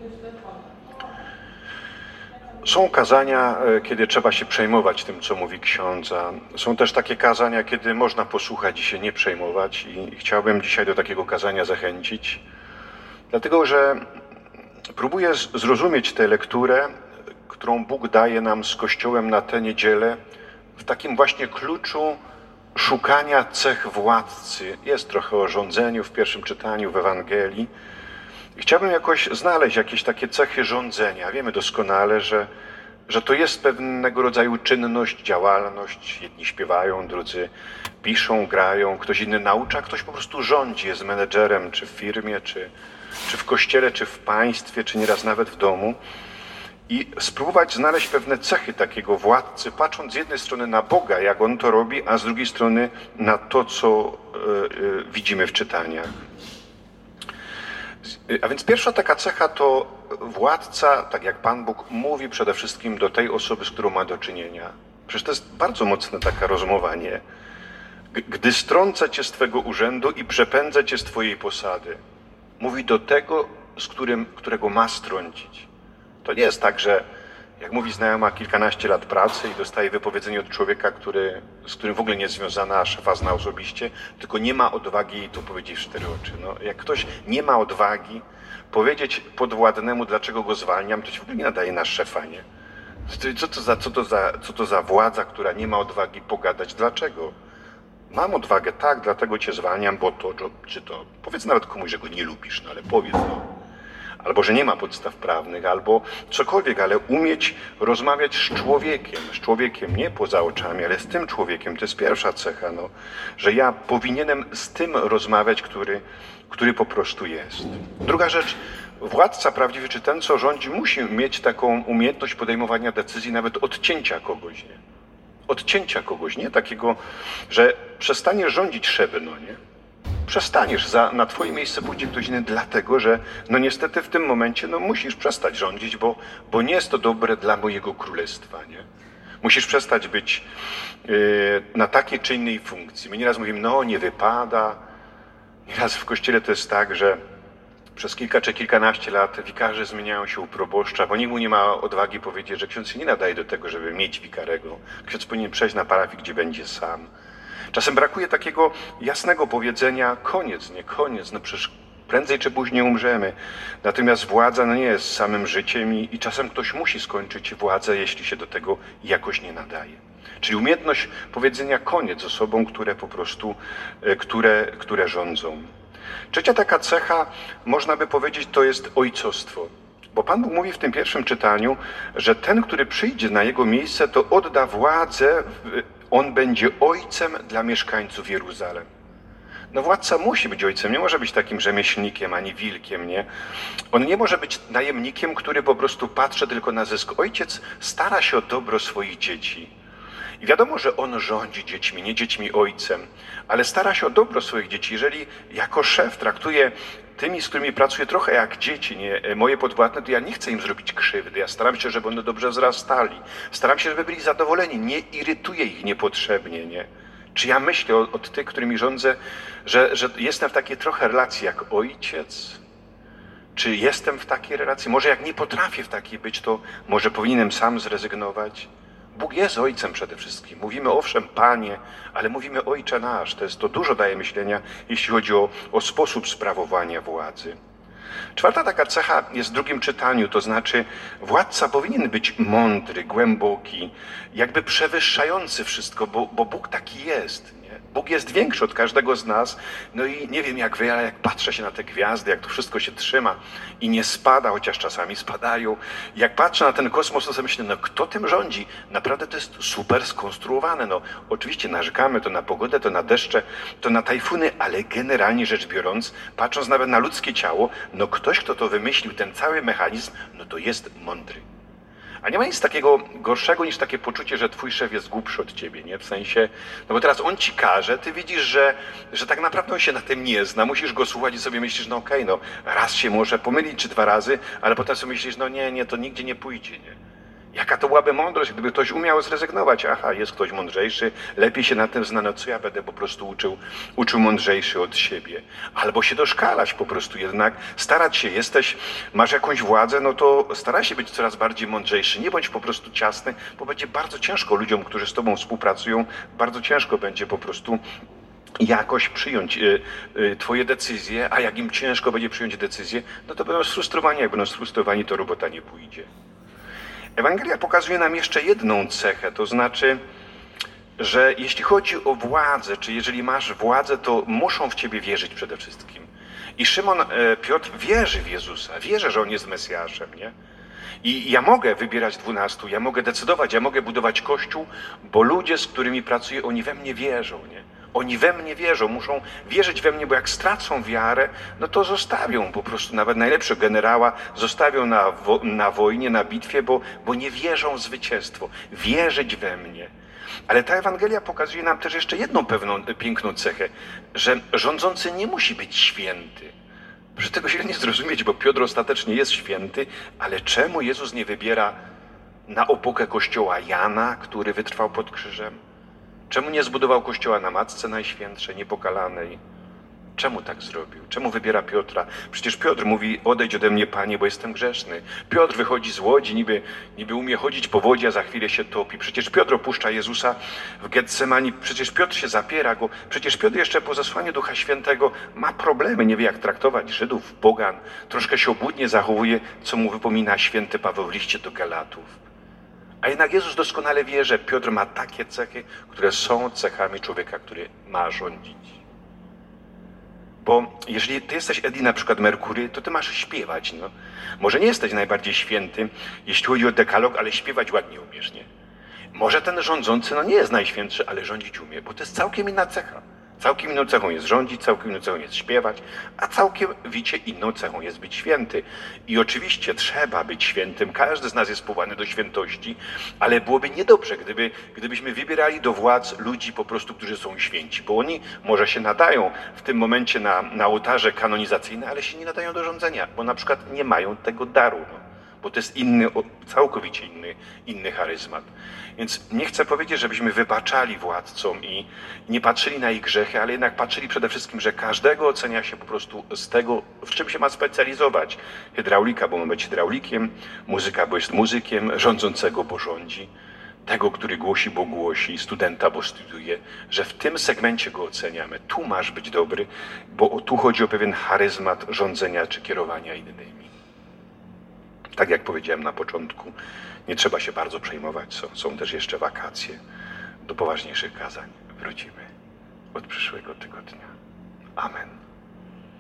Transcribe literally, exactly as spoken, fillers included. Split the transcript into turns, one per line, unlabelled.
Są kazania, kiedy trzeba się przejmować tym, co mówi ksiądza. Są też takie kazania, kiedy można posłuchać i się nie przejmować. I chciałbym dzisiaj do takiego kazania zachęcić, dlatego że próbuję zrozumieć tę lekturę, którą Bóg daje nam z Kościołem na tę niedzielę, w takim właśnie kluczu szukania cech władcy. Jest trochę o rządzeniu w pierwszym czytaniu w Ewangelii. I chciałbym jakoś znaleźć jakieś takie cechy rządzenia. Wiemy doskonale, że, że to jest pewnego rodzaju czynność, działalność. Jedni śpiewają, drudzy piszą, grają, ktoś inny naucza, ktoś po prostu rządzi, jest menedżerem, czy w firmie, czy, czy w kościele, czy w państwie, czy nieraz nawet w domu. I spróbować znaleźć pewne cechy takiego władcy, patrząc z jednej strony na Boga, jak On to robi, a z drugiej strony na to, co y, y, widzimy w czytaniach. A więc pierwsza taka cecha to władca, tak jak Pan Bóg mówi przede wszystkim do tej osoby, z którą ma do czynienia. Przecież to jest bardzo mocna taka rozmowa, nie? Gdy strącę cię z twego urzędu i przepędzę cię z twojej posady. Mówi do tego, z którym, którego ma strącić. To nie jest tak, że jak mówi znajoma kilkanaście lat pracy i dostaje wypowiedzenie od człowieka, który, z którym w ogóle nie jest związana, a szefa zna osobiście, tylko nie ma odwagi jej to powiedzieć w cztery oczy. No, jak ktoś nie ma odwagi powiedzieć podwładnemu, dlaczego go zwalniam, to się w ogóle nie nadaje na szefa, nie? Co to za, co to za, co to za władza, która nie ma odwagi pogadać? Dlaczego? Mam odwagę, tak, dlatego cię zwalniam, bo to, czy to, powiedz nawet komuś, że go nie lubisz, no ale powiedz no. Albo że nie ma podstaw prawnych, albo cokolwiek, ale umieć rozmawiać z człowiekiem, z człowiekiem nie poza oczami, ale z tym człowiekiem, to jest pierwsza cecha, no, że ja powinienem z tym rozmawiać, który, który po prostu jest. Druga rzecz, władca prawdziwy, czy ten, co rządzi, musi mieć taką umiejętność podejmowania decyzji, nawet odcięcia kogoś, nie? Odcięcia kogoś, nie? Takiego, że przestaniesz rządzić szebno, nie? Przestaniesz, za, na twoje miejsce pójdzie ktoś inny, dlatego że no niestety w tym momencie no musisz przestać rządzić, bo, bo nie jest to dobre dla mojego królestwa, nie? Musisz przestać być yy, na takiej czy innej funkcji. My nieraz mówimy, no nie wypada. Nieraz w kościele to jest tak, że przez kilka czy kilkanaście lat wikarze zmieniają się u proboszcza, bo nikt mu nie ma odwagi powiedzieć, że ksiądz się nie nadaje do tego, żeby mieć wikarego. Ksiądz powinien przejść na parafię, gdzie będzie sam. Czasem brakuje takiego jasnego powiedzenia, koniec, nie koniec, no przecież prędzej czy później umrzemy. Natomiast władza no nie jest samym życiem i, i czasem ktoś musi skończyć władzę, jeśli się do tego jakoś nie nadaje. Czyli umiejętność powiedzenia koniec osobom, które po prostu, które, które rządzą. Trzecia taka cecha, można by powiedzieć, to jest ojcostwo. Bo Pan Bóg mówi w tym pierwszym czytaniu, że ten, który przyjdzie na jego miejsce, to odda władzę, on będzie ojcem dla mieszkańców Jeruzalem. No władca musi być ojcem, nie może być takim rzemieślnikiem ani wilkiem, nie? On nie może być najemnikiem, który po prostu patrzy tylko na zysk. Ojciec stara się o dobro swoich dzieci. I wiadomo, że on rządzi dziećmi, nie dziećmi ojcem, ale stara się o dobro swoich dzieci. Jeżeli jako szef traktuje tymi, z którymi pracuję, trochę jak dzieci, nie, moje podwładne, to ja nie chcę im zrobić krzywdy. Ja staram się, żeby one dobrze wzrastali. Staram się, żeby byli zadowoleni. Nie irytuję ich niepotrzebnie, nie. Czy ja myślę od, od tych, którymi rządzę, że, że jestem w takiej trochę relacji jak ojciec? Czy jestem w takiej relacji? Może jak nie potrafię w takiej być, to może powinienem sam zrezygnować? Bóg jest ojcem przede wszystkim. Mówimy owszem Panie, ale mówimy Ojcze nasz. To, jest, to dużo daje myślenia, jeśli chodzi o, o sposób sprawowania władzy. Czwarta taka cecha jest w drugim czytaniu, to znaczy władca powinien być mądry, głęboki, jakby przewyższający wszystko, bo, bo Bóg taki jest. Nie? Bóg jest większy od każdego z nas. No i nie wiem jak wy, ale jak patrzę się na te gwiazdy, jak to wszystko się trzyma i nie spada, chociaż czasami spadają. Jak patrzę na ten kosmos, to sobie myślę, no kto tym rządzi? Naprawdę to jest super skonstruowane. No oczywiście narzekamy to na pogodę, to na deszcze, to na tajfuny, ale generalnie rzecz biorąc, patrząc nawet na ludzkie ciało, no ktoś, kto to wymyślił, ten cały mechanizm, no to jest mądry. A nie ma nic takiego gorszego niż takie poczucie, że twój szef jest głupszy od ciebie, nie? W sensie, no bo teraz on ci każe, ty widzisz, że, że tak naprawdę on się na tym nie zna, musisz go słuchać i sobie myślisz, no okej, okay, no raz się może pomylić czy dwa razy, ale potem sobie myślisz, no nie, nie, to nigdzie nie pójdzie, nie? Jaka to byłaby mądrość, gdyby ktoś umiał zrezygnować. Aha, jest ktoś mądrzejszy, lepiej się na tym zna, no co ja będę po prostu uczył, uczył mądrzejszy od siebie. Albo się doszkalać po prostu jednak, starać się, jesteś, masz jakąś władzę, no to staraj się być coraz bardziej mądrzejszy. Nie bądź po prostu ciasny, bo będzie bardzo ciężko ludziom, którzy z tobą współpracują, bardzo ciężko będzie po prostu jakoś przyjąć y, y, twoje decyzje, a jak im ciężko będzie przyjąć decyzję, no to będą sfrustrowani. Jak będą sfrustrowani, to robota nie pójdzie. Ewangelia pokazuje nam jeszcze jedną cechę, to znaczy, że jeśli chodzi o władzę, czy jeżeli masz władzę, to muszą w ciebie wierzyć przede wszystkim. I Szymon Piotr wierzy w Jezusa, wierzy, że On jest Mesjaszem, nie? I ja mogę wybierać dwunastu, ja mogę decydować, ja mogę budować Kościół, bo ludzie, z którymi pracuję, oni we mnie wierzą, nie? Oni we mnie wierzą, muszą wierzyć we mnie, bo jak stracą wiarę, no to zostawią po prostu nawet najlepszego generała, zostawią na, wo na wojnie, na bitwie, bo, bo nie wierzą w zwycięstwo. Wierzyć we mnie. Ale ta Ewangelia pokazuje nam też jeszcze jedną pewną piękną cechę, że rządzący nie musi być święty. Proszę tego źle nie zrozumieć, bo Piotr ostatecznie jest święty, ale czemu Jezus nie wybiera na opokę kościoła Jana, który wytrwał pod krzyżem? Czemu nie zbudował kościoła na Matce Najświętszej, Niepokalanej? Czemu tak zrobił? Czemu wybiera Piotra? Przecież Piotr mówi, odejdź ode mnie, Panie, bo jestem grzeszny. Piotr wychodzi z łodzi, niby, niby umie chodzić po wodzie, a za chwilę się topi. Przecież Piotr opuszcza Jezusa w Getsemani. Przecież Piotr się zapiera go. Przecież Piotr jeszcze po zesłaniu Ducha Świętego ma problemy, nie wie jak traktować Żydów, pogan. Troszkę się obłudnie zachowuje, co mu wypomina święty Paweł w liście do Galatów. A jednak Jezus doskonale wie, że Piotr ma takie cechy, które są cechami człowieka, który ma rządzić. Bo jeżeli ty jesteś Eddie na przykład Merkury, to ty masz śpiewać, no. Może nie jesteś najbardziej święty, jeśli chodzi o dekalog, ale śpiewać ładnie umiesz, nie? Może ten rządzący, no nie jest najświętszy, ale rządzić umie, bo to jest całkiem inna cecha. Całkiem inną cechą jest rządzić, całkiem inną cechą jest śpiewać, a całkowicie inną cechą jest być święty. I oczywiście trzeba być świętym, każdy z nas jest powołany do świętości, ale byłoby niedobrze, gdyby, gdybyśmy wybierali do władz ludzi po prostu, którzy są święci, bo oni może się nadają w tym momencie na, na ołtarze kanonizacyjne, ale się nie nadają do rządzenia, bo na przykład nie mają tego daru, no. Bo to jest inny, całkowicie inny, inny charyzmat. Więc nie chcę powiedzieć, żebyśmy wybaczali władcom i nie patrzyli na ich grzechy, ale jednak patrzyli przede wszystkim, że każdego ocenia się po prostu z tego, w czym się ma specjalizować. Hydraulika, bo ma być hydraulikiem, muzyka, bo jest muzykiem, rządzącego, bo rządzi, tego, który głosi, bo głosi, studenta, bo studiuje, że w tym segmencie go oceniamy. Tu masz być dobry, bo tu chodzi o pewien charyzmat rządzenia czy kierowania innymi. Tak jak powiedziałem na początku, nie trzeba się bardzo przejmować, są, są też jeszcze wakacje. Do poważniejszych kazań wrócimy od przyszłego tygodnia. Amen.